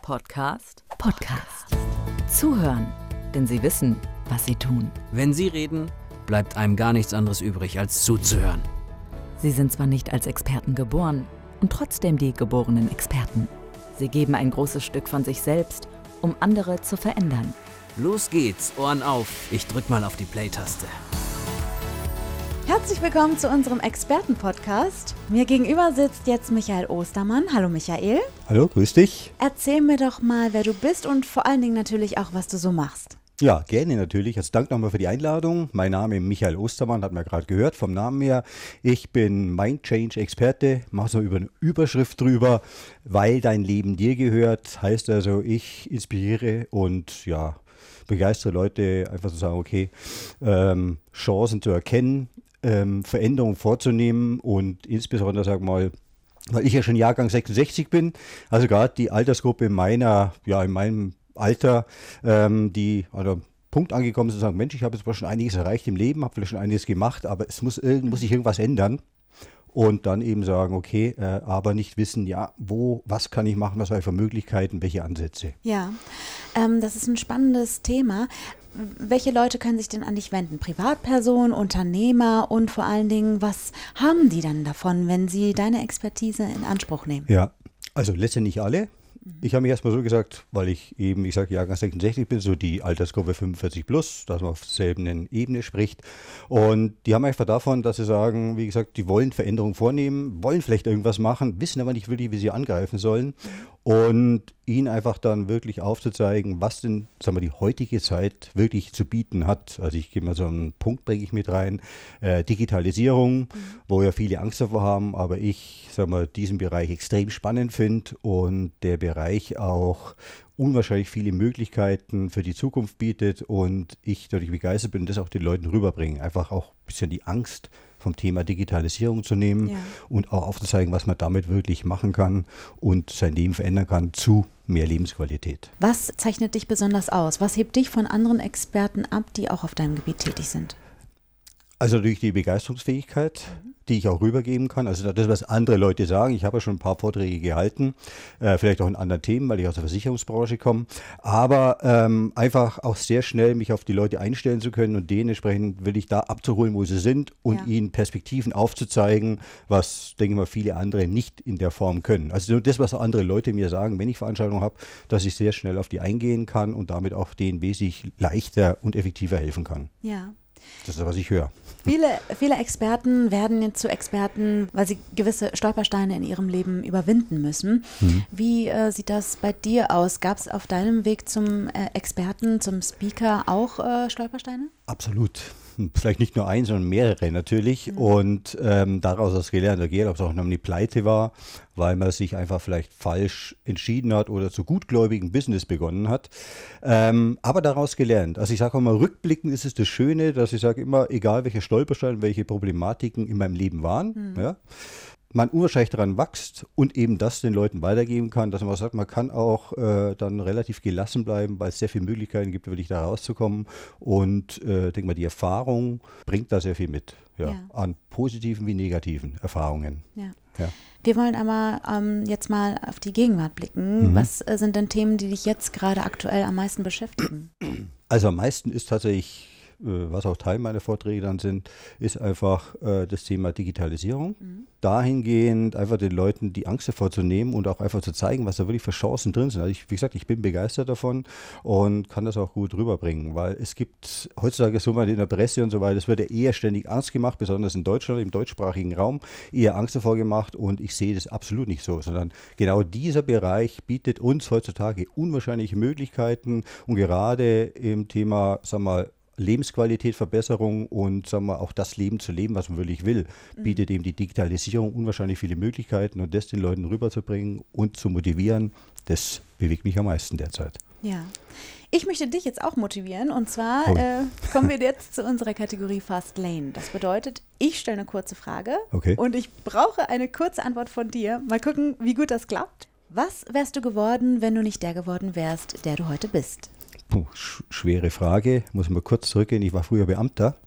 Podcast. Zuhören, denn sie wissen, was sie tun. Wenn sie reden, bleibt einem gar nichts anderes übrig, als zuzuhören. Sie sind zwar nicht als Experten geboren und trotzdem die geborenen Experten. Sie geben ein großes Stück von sich selbst, um andere zu verändern. Los geht's, Ohren auf. Ich drück mal auf die Play-Taste. Herzlich willkommen zu unserem Experten-Podcast. Mir gegenüber sitzt jetzt Michael Ostermann. Hallo Michael. Hallo, grüß dich. Erzähl mir doch mal, wer du bist und vor allen Dingen natürlich auch, was du so machst. Ja, gerne natürlich. Also danke nochmal für die Einladung. Mein Name ist Michael Ostermann, hat man gerade gehört vom Namen her. Ich bin Mind-Change-Experte, mache so über eine Überschrift drüber, weil dein Leben dir gehört. Heißt also, ich inspiriere und begeistere Leute, einfach zu sagen, okay, Chancen zu erkennen, Veränderungen vorzunehmen und insbesondere, sag mal, weil ich ja schon Jahrgang 66 bin, also gerade die Altersgruppe in meinem Alter, die an einem Punkt angekommen sind, zu sagen, Mensch, ich habe jetzt schon einiges erreicht im Leben, habe vielleicht schon einiges gemacht, aber es muss sich irgendwas ändern. Und dann eben sagen, okay, aber nicht wissen, was kann ich machen, was habe ich für Möglichkeiten, welche Ansätze. Ja, das ist ein spannendes Thema. Welche Leute können sich denn an dich wenden? Privatpersonen, Unternehmer und vor allen Dingen, was haben die dann davon, wenn sie deine Expertise in Anspruch nehmen? Ja, also letztendlich alle. Ich habe mich erstmal so gesagt, weil ich eben, ich sage Jahrgang 66 bin, so die Altersgruppe 45 plus, dass man auf derselben Ebene spricht. Und die haben einfach davon, dass sie sagen, wie gesagt, die wollen Veränderungen vornehmen, wollen vielleicht irgendwas machen, wissen aber nicht wirklich, wie sie angreifen sollen. Und ihnen einfach dann wirklich aufzuzeigen, was denn, sagen wir, die heutige Zeit wirklich zu bieten hat. Also ich gebe mal so einen Punkt, bringe ich mit rein, Digitalisierung, wo ja viele Angst davor haben, aber ich, sagen wir, diesen Bereich extrem spannend finde und der Bereich auch unwahrscheinlich viele Möglichkeiten für die Zukunft bietet und ich dadurch begeistert bin und das auch den Leuten rüberbringen. Einfach auch ein bisschen die Angst vom Thema Digitalisierung zu nehmen und auch aufzuzeigen, was man damit wirklich machen kann und sein Leben verändern kann zu mehr Lebensqualität. Was zeichnet dich besonders aus? Was hebt dich von anderen Experten ab, die auch auf deinem Gebiet tätig sind? Also durch die Begeisterungsfähigkeit, die ich auch rübergeben kann. Also das, was andere Leute sagen. Ich habe ja schon ein paar Vorträge gehalten, vielleicht auch in anderen Themen, weil ich aus der Versicherungsbranche komme. Aber einfach auch sehr schnell mich auf die Leute einstellen zu können und dementsprechend will ich da abzuholen, wo sie sind und ihnen Perspektiven aufzuzeigen, was, denke ich mal, viele andere nicht in der Form können. Also nur das, was andere Leute mir sagen, wenn ich Veranstaltungen habe, dass ich sehr schnell auf die eingehen kann und damit auch denen wesentlich leichter und effektiver helfen kann. Ja. Das ist, was ich höre. Viele Experten werden jetzt zu Experten, weil sie gewisse Stolpersteine in ihrem Leben überwinden müssen. Wie sieht das bei dir aus? Gab es auf deinem Weg zum Experten, zum Speaker auch Stolpersteine? Absolut. Vielleicht nicht nur ein, sondern mehrere natürlich. Und daraus das gelernt, ob es auch noch eine Pleite war, weil man sich einfach vielleicht falsch entschieden hat oder zu gutgläubigen Business begonnen hat. Aber daraus gelernt. Also ich sage auch mal, rückblickend ist es das Schöne, dass ich sage immer, egal welche Stolpersteine, welche Problematiken in meinem Leben waren, man unwahrscheinlich daran wächst und eben das den Leuten weitergeben kann, dass man sagt, man kann auch dann relativ gelassen bleiben, weil es sehr viele Möglichkeiten gibt, wirklich da rauszukommen und denke mal, die Erfahrung bringt da sehr viel mit, an positiven wie negativen Erfahrungen. Ja. Ja. Wir wollen einmal jetzt mal auf die Gegenwart blicken. Was sind denn Themen, die dich jetzt gerade aktuell am meisten beschäftigen? Also am meisten ist tatsächlich, was auch Teil meiner Vorträge dann sind, ist einfach das Thema Digitalisierung. Dahingehend einfach den Leuten die Angst davor zu nehmen und auch einfach zu zeigen, was da wirklich für Chancen drin sind. Also wie gesagt, ich bin begeistert davon und kann das auch gut rüberbringen, weil es gibt heutzutage so mal in der Presse und so weiter, es wird ja eher ständig Angst gemacht, besonders in Deutschland, im deutschsprachigen Raum, eher Angst davor gemacht und ich sehe das absolut nicht so, sondern genau dieser Bereich bietet uns heutzutage unwahrscheinliche Möglichkeiten und gerade im Thema, sagen wir mal, Lebensqualität, Verbesserung und sagen wir, auch das Leben zu leben, was man wirklich will, bietet eben die Digitalisierung unwahrscheinlich viele Möglichkeiten und das den Leuten rüberzubringen und zu motivieren, das bewegt mich am meisten derzeit. Ja, ich möchte dich jetzt auch motivieren und zwar kommen wir jetzt zu unserer Kategorie Fast Lane. Das bedeutet, ich stelle eine kurze Frage und ich brauche eine kurze Antwort von dir. Mal gucken, wie gut das klappt. Was wärst du geworden, wenn du nicht der geworden wärst, der du heute bist? Schwere Frage, muss mal kurz zurückgehen. Ich war früher Beamter.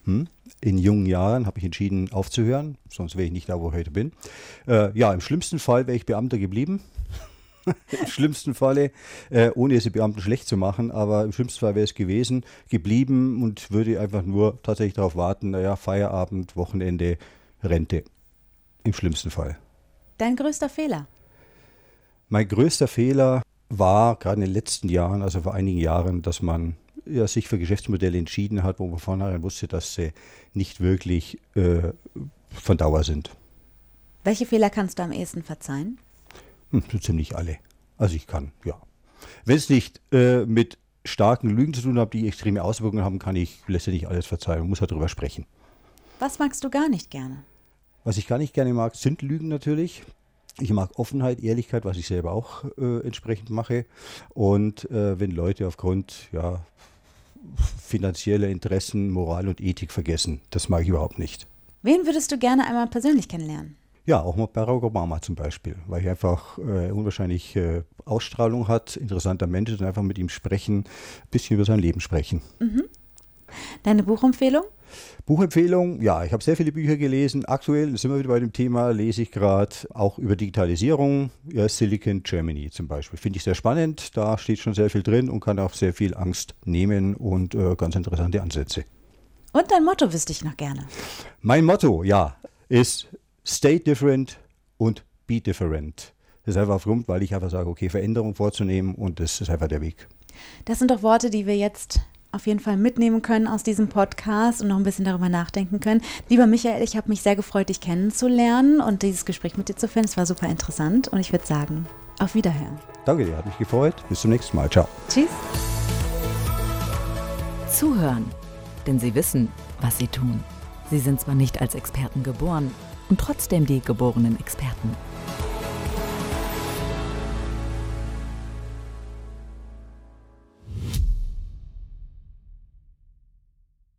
In jungen Jahren habe ich entschieden aufzuhören, sonst wäre ich nicht da, wo ich heute bin. Im schlimmsten Fall wäre ich Beamter geblieben. Im schlimmsten Falle, ohne es die Beamten schlecht zu machen, aber im schlimmsten Fall wäre es geblieben und würde einfach nur tatsächlich darauf warten, naja, Feierabend, Wochenende, Rente. Im schlimmsten Fall. Dein größter Fehler? Mein größter Fehler war gerade in den letzten Jahren, also vor einigen Jahren, dass man sich für Geschäftsmodelle entschieden hat, wo man vornherein wusste, dass sie nicht wirklich von Dauer sind. Welche Fehler kannst du am ehesten verzeihen? So ziemlich alle. Also ich kann, ja. Wenn es nicht mit starken Lügen zu tun hat, die extreme Auswirkungen haben, kann ich letztendlich alles verzeihen. Man muss halt darüber sprechen. Was magst du gar nicht gerne? Was ich gar nicht gerne mag, sind Lügen natürlich. Ich mag Offenheit, Ehrlichkeit, was ich selber auch entsprechend mache. Und wenn Leute aufgrund finanzieller Interessen, Moral und Ethik vergessen, das mag ich überhaupt nicht. Wen würdest du gerne einmal persönlich kennenlernen? Ja, auch mal Barack Obama zum Beispiel, weil er einfach unwahrscheinlich Ausstrahlung hat, interessanter Mensch ist und einfach mit ihm sprechen, ein bisschen über sein Leben sprechen. Mhm. Deine Buchempfehlung? Buchempfehlung, ja, ich habe sehr viele Bücher gelesen. Aktuell, sind wir wieder bei dem Thema, lese ich gerade auch über Digitalisierung, Silicon Germany zum Beispiel. Finde ich sehr spannend, da steht schon sehr viel drin und kann auch sehr viel Angst nehmen und ganz interessante Ansätze. Und dein Motto wüsste ich noch gerne. Mein Motto, ja, ist Stay different und be different. Das ist einfach aufgrund, weil ich einfach sage, okay, Veränderung vorzunehmen und das ist einfach der Weg. Das sind doch Worte, die wir jetzt auf jeden Fall mitnehmen können aus diesem Podcast und noch ein bisschen darüber nachdenken können. Lieber Michael, ich habe mich sehr gefreut, dich kennenzulernen und dieses Gespräch mit dir zu führen. Es war super interessant und ich würde sagen, auf Wiederhören. Danke dir, hat mich gefreut. Bis zum nächsten Mal. Ciao. Tschüss. Zuhören, denn sie wissen, was sie tun. Sie sind zwar nicht als Experten geboren und trotzdem die geborenen Experten.